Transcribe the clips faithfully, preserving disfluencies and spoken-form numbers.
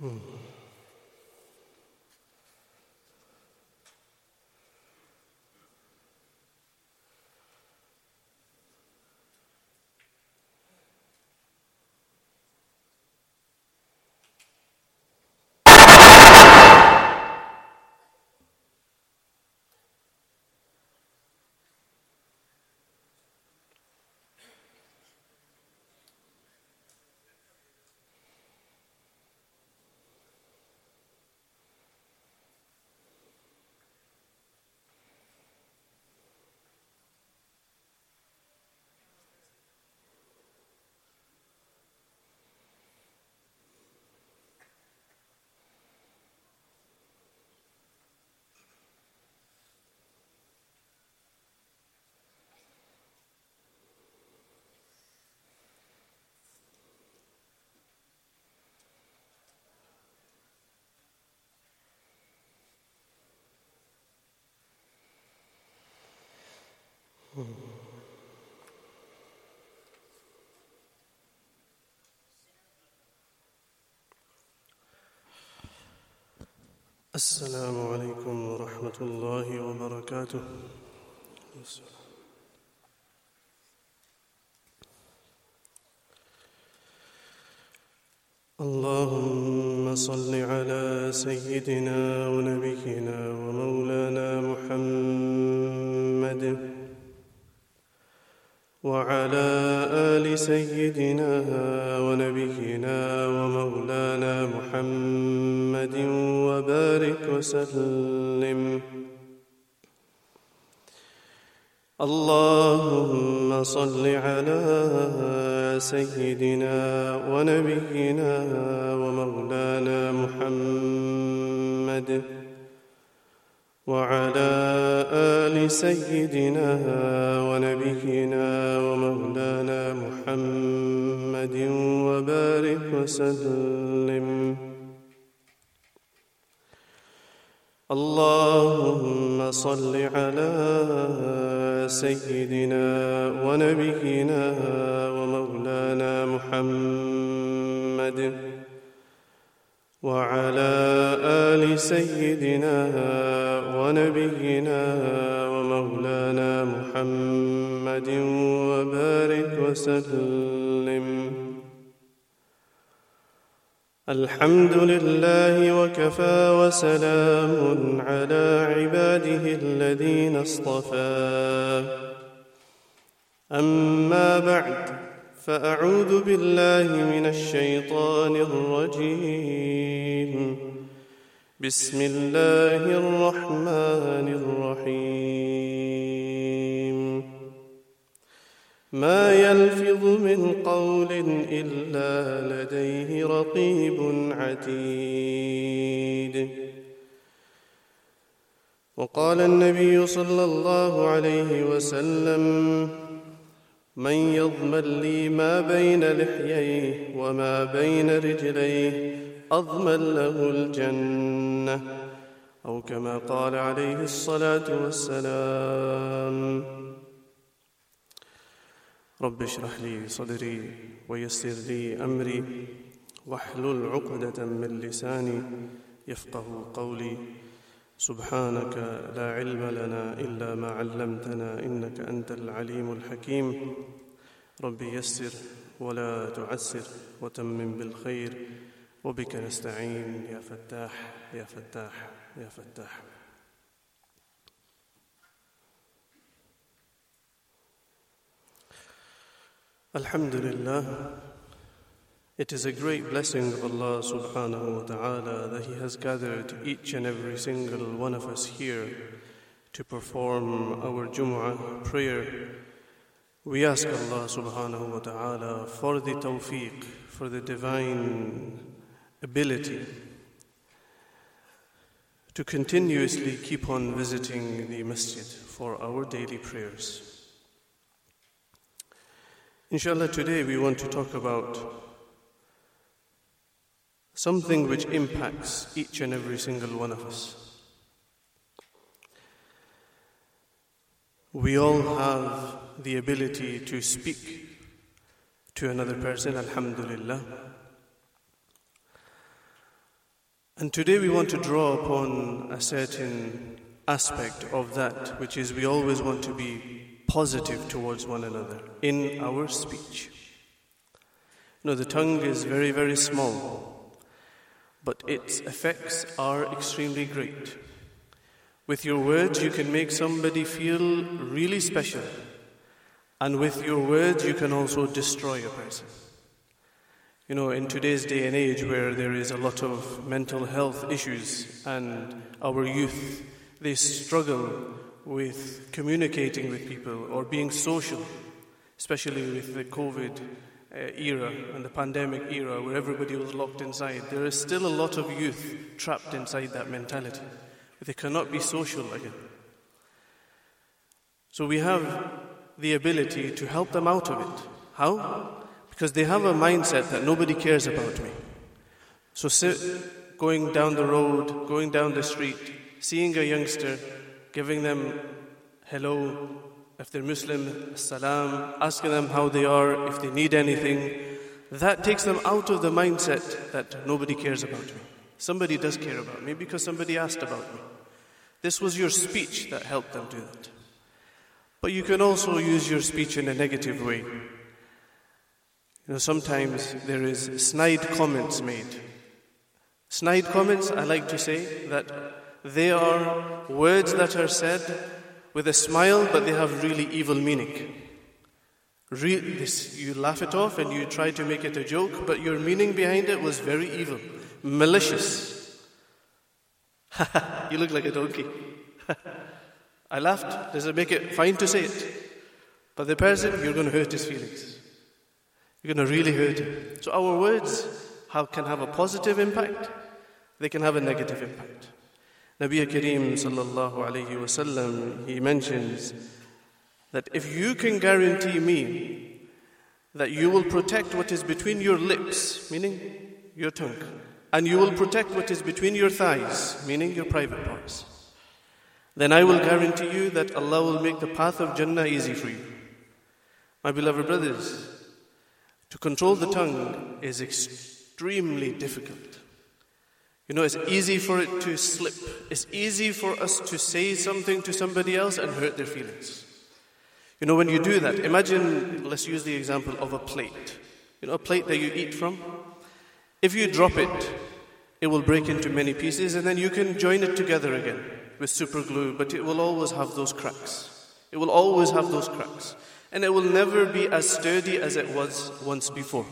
السلام عليكم ورحمة الله وبركاته. اللهم صل على سيدنا ونبينا ومولانا محمد وعلى آل سيدنا ونبينا ومولانا محمد وبارك وسلم. اللهم صل على سيدنا ونبينا ومولانا محمد وعلى آل سيدنا ونبينا ومولانا محمد وبارك وسلم. اللهم صل على سيدنا ونبينا ومولانا محمد وعلى آل سيدنا ونبينا ومولانا محمد وبارك وسلم. الحمد لله وكفى وسلام على عباده الذين اصطفى. أما بعد، فأعوذ بالله من الشيطان الرجيم. بسم الله الرحمن الرحيم. ما يلفظ من قول إلا لديه رقيب عتيد. وقال النبي صلى الله عليه وسلم: من يضمن لي ما بين لحييه وما بين رجليه أضمن له الجنة، أو كما قال عليه الصلاة والسلام. رب اشرح لي صدري ويسر لي أمري واحلل عقدة من لساني يفقه قولي. سبحانك لا علم لنا إلا ما علمتنا إنك أنت العليم الحكيم. رب يسر ولا تعسر وتمم بالخير، وبك نستعين يا فتاح يا فتاح يا فتاح. Alhamdulillah, it is a great blessing of Allah subhanahu wa ta'ala that He has gathered each and every single one of us here to perform our Jumu'ah prayer. We ask Allah subhanahu wa ta'ala for the tawfiq, for the divine ability to continuously keep on visiting the masjid for our daily prayers. Inshallah, today we want to talk about something which impacts each and every single one of us. We all have the ability to speak to another person, alhamdulillah. And today we want to draw upon a certain aspect of that, which is we always want to be positive towards one another in our speech. You know, the tongue is very, very small, but its effects are extremely great. With your words, you can make somebody feel really special. And with your words, you can also destroy a person. You know, in today's day and age where there is a lot of mental health issues and our youth, they struggle with communicating with people or being social, especially with the COVID uh, era and the pandemic era where everybody was locked inside. There is still a lot of youth trapped inside that mentality. They cannot be social again. So we have the ability to help them out of it. How? Because they have a mindset that nobody cares about me. So sit, going down the road, going down the street, seeing a youngster, giving them hello, if they're Muslim, salam, asking them how they are, if they need anything, that takes them out of the mindset that nobody cares about me. Somebody does care about me because somebody asked about me. This was your speech that helped them do that. But you can also use your speech in a negative way. You know, sometimes there is snide comments made. Snide comments, I like to say, that they are words that are said with a smile, but they have really evil meaning. Re- this, you laugh it off and you try to make it a joke, but your meaning behind it was very evil, malicious. You look like a donkey. I laughed. Does it make it fine to say it? But the person, you're going to hurt his feelings. You're going to really hurt him. So our words have, can have a positive impact. They can have a negative impact. Nabi Kareem sallallahu alayhi wa sallam, he mentions that if you can guarantee me that you will protect what is between your lips, meaning your tongue, and you will protect what is between your thighs, meaning your private parts, then I will guarantee you that Allah will make the path of Jannah easy for you. My beloved brothers, to control the tongue is extremely difficult. You know, it's easy for it to slip. It's easy for us to say something to somebody else and hurt their feelings. You know, when you do that, imagine, let's use the example of a plate. You know, a plate that you eat from. If you drop it, it will break into many pieces and then you can join it together again with super glue, but it will always have those cracks. It will always have those cracks. And it will never be as sturdy as it was once before.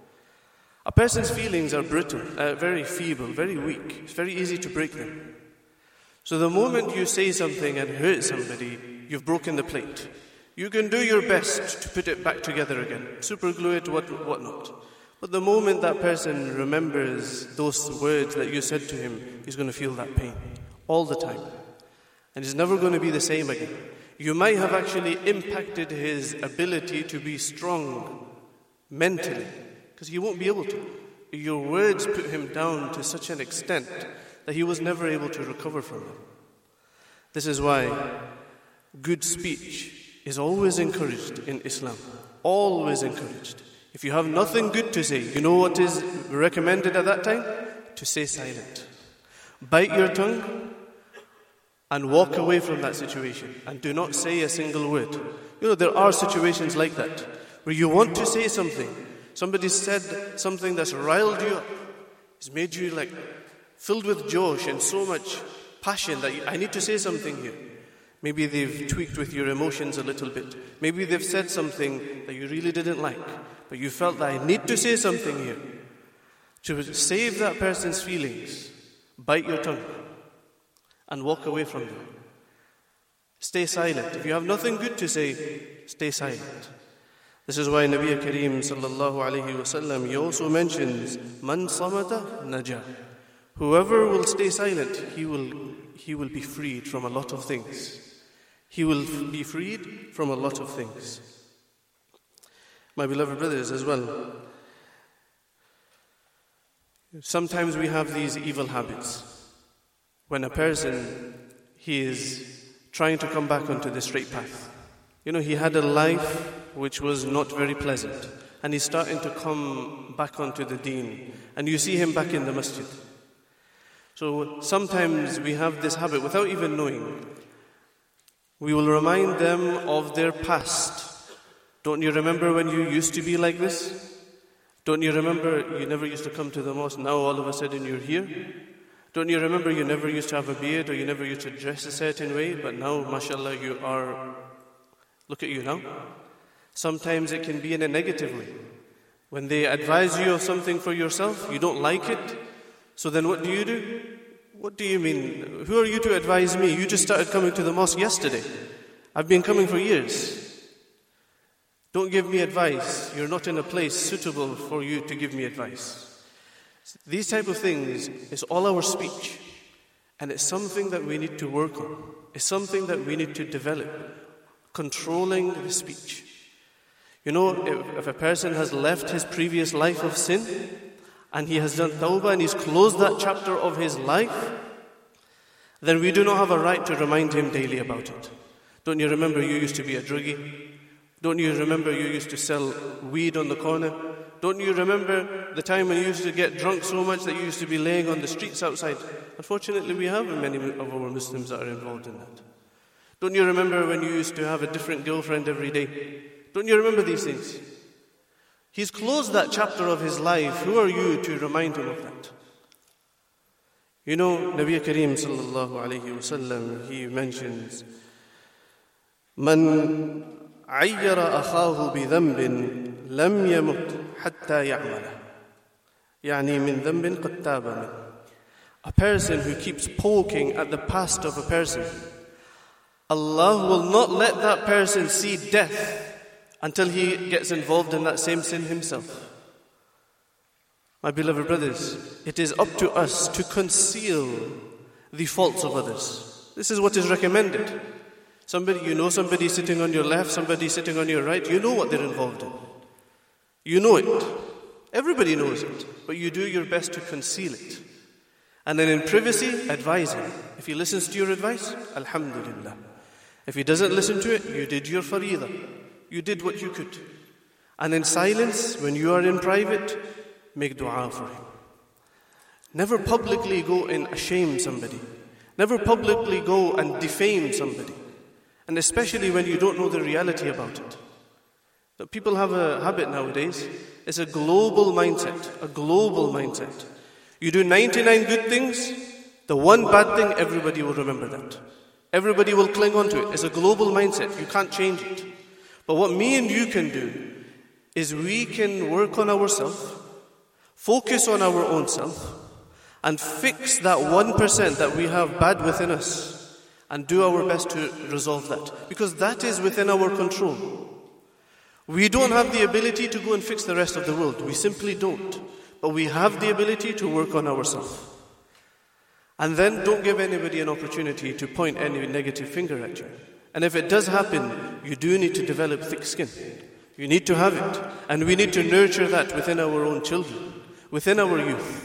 A person's feelings are brittle, uh, very feeble, very weak. It's very easy to break them. So the moment you say something and hurt somebody, you've broken the plate. You can do your best to put it back together again, super glue it, what whatnot. But the moment that person remembers those words that you said to him, he's going to feel that pain all the time. And it's never going to be the same again. You might have actually impacted his ability to be strong mentally, because he won't be able to. Your words put him down to such an extent that he was never able to recover from them. This is why good speech is always encouraged in Islam. Always encouraged. If you have nothing good to say, you know what is recommended at that time? To stay silent. Bite your tongue and walk away from that situation and do not say a single word. You know, there are situations like that where you want to say something. Somebody said something that's riled you up. It's made you like filled with josh and so much passion that you, I need to say something here. Maybe they've tweaked with your emotions a little bit. Maybe they've said something that you really didn't like, but you felt that I need to say something here. To save that person's feelings, bite your tongue and walk away from them. Stay silent. If you have nothing good to say, stay silent. This is why Nabi Kareem sallallahu alayhi wa sallam, he also mentions, Man samata naja. Whoever will stay silent, he will, he will be freed from a lot of things. He will be freed from a lot of things. My beloved brothers as well, sometimes we have these evil habits. When a person, he is trying to come back onto the straight path. You know, he had a life which was not very pleasant. And he's starting to come back onto the deen. And you see him back in the masjid. So sometimes we have this habit without even knowing. We will remind them of their past. Don't you remember when you used to be like this? Don't you remember you never used to come to the mosque, now all of a sudden you're here? Don't you remember you never used to have a beard or you never used to dress a certain way, but now, mashallah, you are, look at you now. Sometimes it can be in a negative way. When they advise you of something for yourself, you don't like it, so then what do you do? What do you mean? Who are you to advise me? You just started coming to the mosque yesterday. I've been coming for years. Don't give me advice. You're not in a place suitable for you to give me advice. These type of things is all our speech. And it's something that we need to work on. It's something that we need to develop. Controlling the speech. You know, if, if a person has left his previous life of sin, and he has done tawbah and he's closed that chapter of his life, then we do not have a right to remind him daily about it. Don't you remember you used to be a druggie? Don't you remember you used to sell weed on the corner? Don't you remember the time when you used to get drunk so much that you used to be laying on the streets outside? Unfortunately, we have many of our Muslims that are involved in that. Don't you remember when you used to have a different girlfriend every day? Don't you remember these things? He's closed that chapter of his life. Who are you to remind him of that? You know, Nabi Kareem sallallahu alayhi wa sallam, he mentions, Man ayyara akhahu bi dhanbin lam yamut hatta ya'mala. Yani min dhanbin qad taba min. A person who keeps poking at the past of a person, Allah will not let that person see death until he gets involved in that same sin himself. My beloved brothers, it is up to us to conceal the faults of others. This is what is recommended. Somebody, you know somebody sitting on your left, somebody sitting on your right, you know what they're involved in. You know it. Everybody knows it. But you do your best to conceal it. And then in privacy, advise him. If he listens to your advice, alhamdulillah. If he doesn't listen to it, you did your faridah. You did what you could. And in silence, when you are in private, make dua for him. Never publicly go and shame somebody. Never publicly go and defame somebody. And especially when you don't know the reality about it. But people have a habit nowadays. It's a global mindset. A global mindset. You do ninety-nine good things, the one bad thing, everybody will remember that. Everybody will cling on to it. It's a global mindset. You can't change it. But what me and you can do is we can work on ourselves, focus on our own self, and fix that one percent that we have bad within us, and do our best to resolve that. Because that is within our control. We don't have the ability to go and fix the rest of the world. We simply don't. But we have the ability to work on ourselves. And then don't give anybody an opportunity to point any negative finger at you. And if it does happen, you do need to develop thick skin. You need to have it. And we need to nurture that within our own children, within our youth.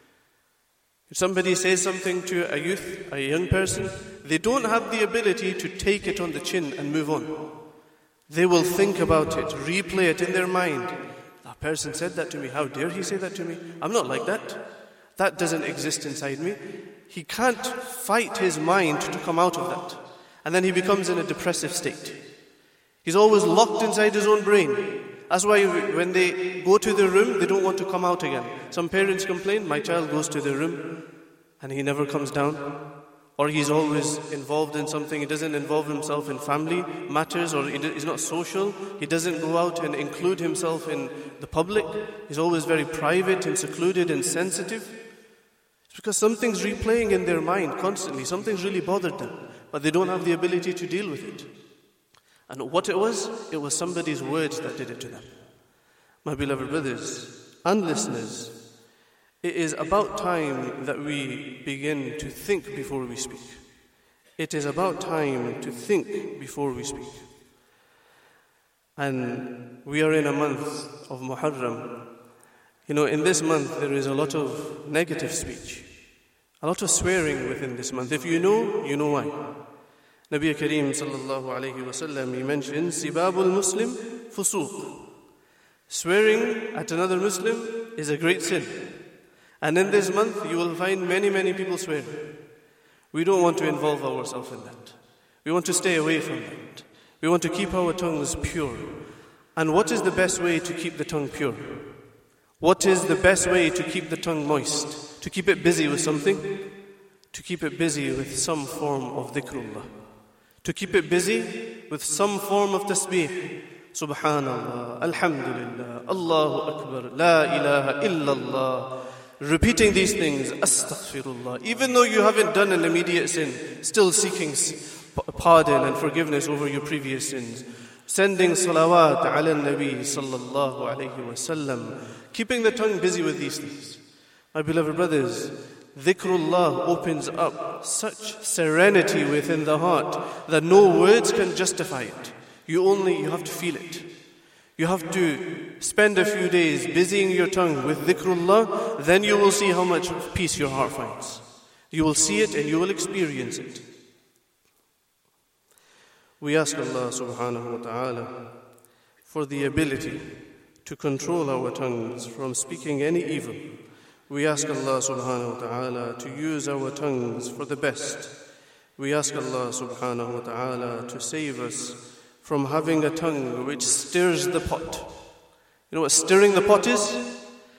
If somebody says something to a youth, a young person, they don't have the ability to take it on the chin and move on. They will think about it, replay it in their mind. That person said that to me. How dare he say that to me? I'm not like that. That doesn't exist inside me. He can't fight his mind to come out of that. And then he becomes in a depressive state. He's always locked inside his own brain. That's why when they go to their room, they don't want to come out again. Some parents complain, my child goes to their room and he never comes down. Or he's always involved in something. He doesn't involve himself in family matters, or he's not social. He doesn't go out and include himself in the public. He's always very private and secluded and sensitive. It's because something's replaying in their mind constantly. Something's really bothered them. But they don't have the ability to deal with it. And what it was, it was somebody's words that did it to them. My beloved brothers and listeners, it is about time that we begin to think before we speak. It is about time to think before we speak. And we are in a month of Muharram. You know, in this month there is a lot of negative speech. A lot of swearing within this month. If you know, you know why. Nabi Kareem sallallahu alayhi wa sallam, he mentions, Sibabul Muslim fusuq. Swearing at another Muslim is a great sin. And in this month, you will find many, many people swearing. We don't want to involve ourselves in that. We want to stay away from that. We want to keep our tongues pure. And what is the best way to keep the tongue pure? What is the best way to keep the tongue moist? To keep it busy with something? To keep it busy with some form of dhikrullah. To keep it busy with some form of tasbih. Subhanallah, Alhamdulillah, Allahu Akbar, La ilaha illallah. Repeating these things, Astaghfirullah. Even though you haven't done an immediate sin, still seeking pardon and forgiveness over your previous sins. Sending salawat ala nabi sallallahu alayhi wa sallam. Keeping the tongue busy with these things. My beloved brothers, dhikrullah opens up such serenity within the heart that no words can justify it. You only, you have to feel it. You have to spend a few days busying your tongue with dhikrullah, then you will see how much peace your heart finds. You will see it and you will experience it. We ask Allah subhanahu wa ta'ala for the ability to control our tongues from speaking any evil. We ask Allah subhanahu wa ta'ala to use our tongues for the best. We ask Allah subhanahu wa ta'ala to save us from having a tongue which stirs the pot. You know what stirring the pot is?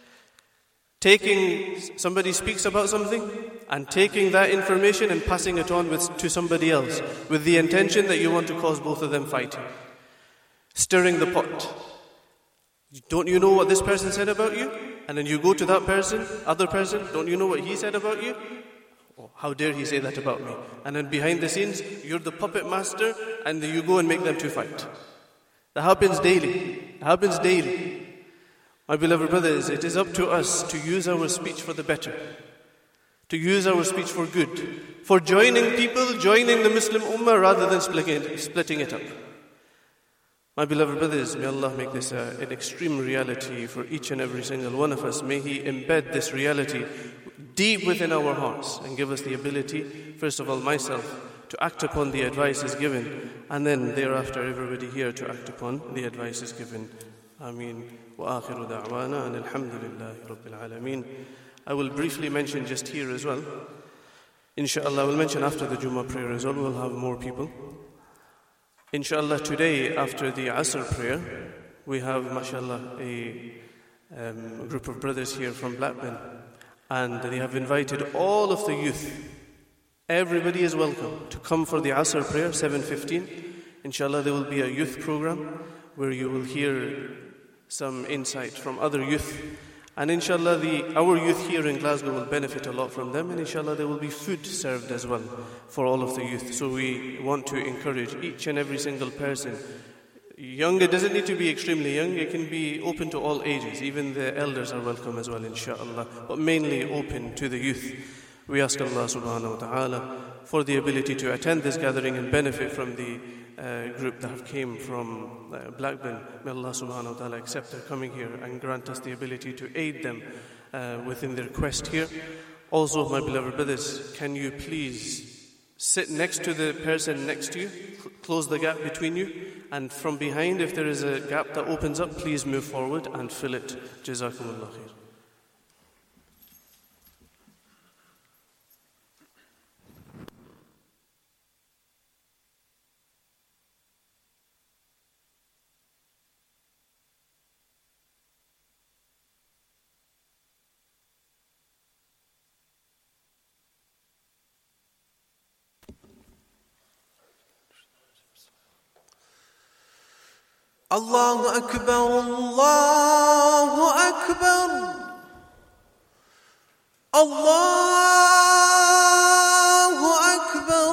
Taking, somebody speaks about something and taking that information and passing it on with, to somebody else with the intention that you want to cause both of them fighting. Stirring the pot. Don't you know what this person said about you? And then you go to that person, other person, don't you know what he said about you? Oh, how dare he say that about me? And then behind the scenes, you're the puppet master and you go and make them to fight. That happens daily. It happens daily. My beloved brothers, it is up to us to use our speech for the better. To use our speech for good. For joining people, joining the Muslim Ummah rather than splitting it, splitting it up. My beloved brothers, may Allah make this uh, an extreme reality for each and every single one of us. May He embed this reality deep within our hearts and give us the ability, first of all myself, to act upon the advices given, and then thereafter everybody here to act upon the advices given. Ameen. Wa akhiru da'wana and alhamdulillahi rabbil alameen. I will briefly mention just here as well. Inshallah, I will mention after the Jummah prayer as well. We'll have more people. Inshallah, today after the Asr prayer, we have, mashallah, a um, group of brothers here from Blackburn. And they have invited all of the youth. Everybody is welcome to come for the Asr prayer, seven fifteen. Inshallah, there will be a youth program where you will hear some insight from other youth. And inshallah, the, our youth here in Glasgow will benefit a lot from them. And inshallah, there will be food served as well for all of the youth. So we want to encourage each and every single person. Young, it doesn't need to be extremely young. It can be open to all ages. Even the elders are welcome as well, inshallah. But mainly open to the youth. We ask Allah subhanahu wa ta'ala for the ability to attend this gathering and benefit from the uh, group that have came from uh, Blackburn. May Allah subhanahu wa ta'ala accept their coming here and grant us the ability to aid them uh, within their quest here. Also, my beloved brothers, can you please sit next to the person next to you, close the gap between you, and from behind, if there is a gap that opens up, please move forward and fill it. Jazakumullah khair. Allahu Akbar, Allahu Akbar, Allahu Akbar,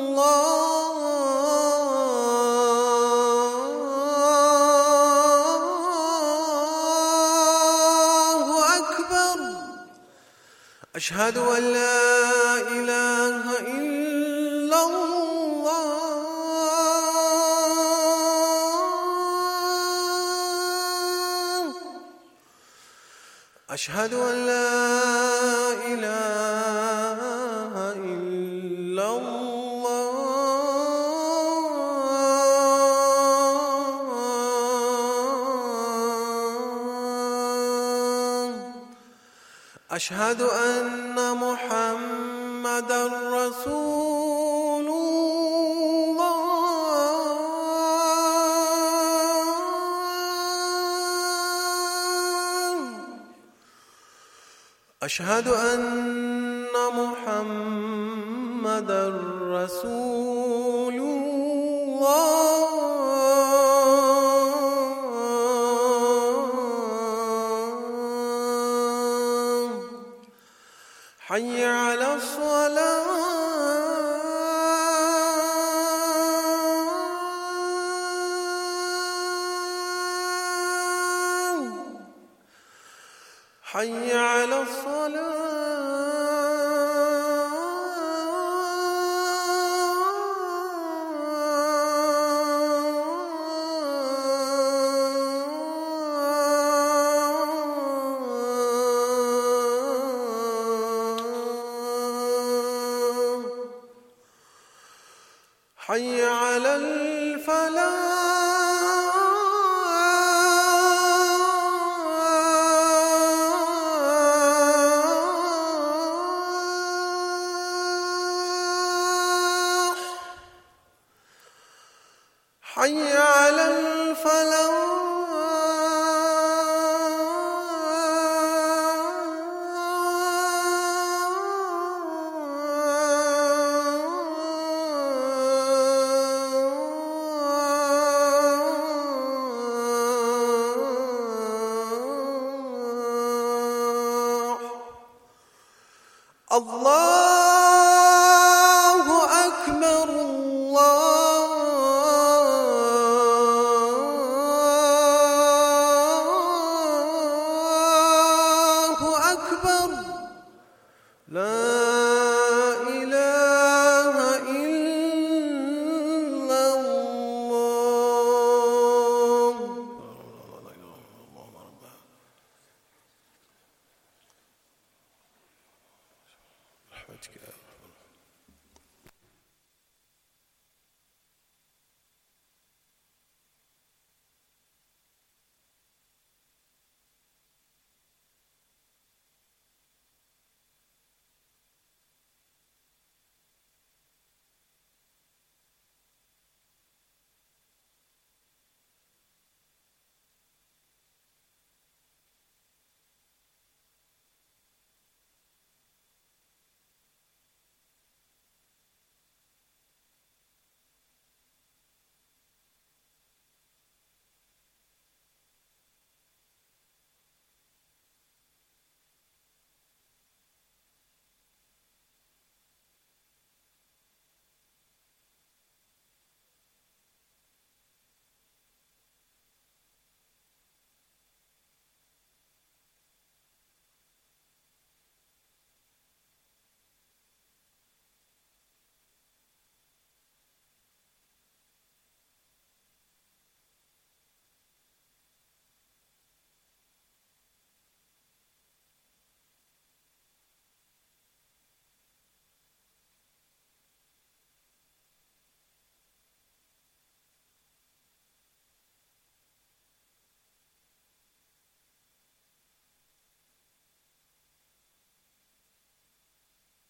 Allahu Akbar. Ashhadu an la ilaha illallah. أشهد أن لا إله إلا الله أشهد أن محمدًا رسول الله. أشهد أن محمدًا رسول الله. حي على الصلاة. حي على حي على الفلاح. حي على الفلاح. الله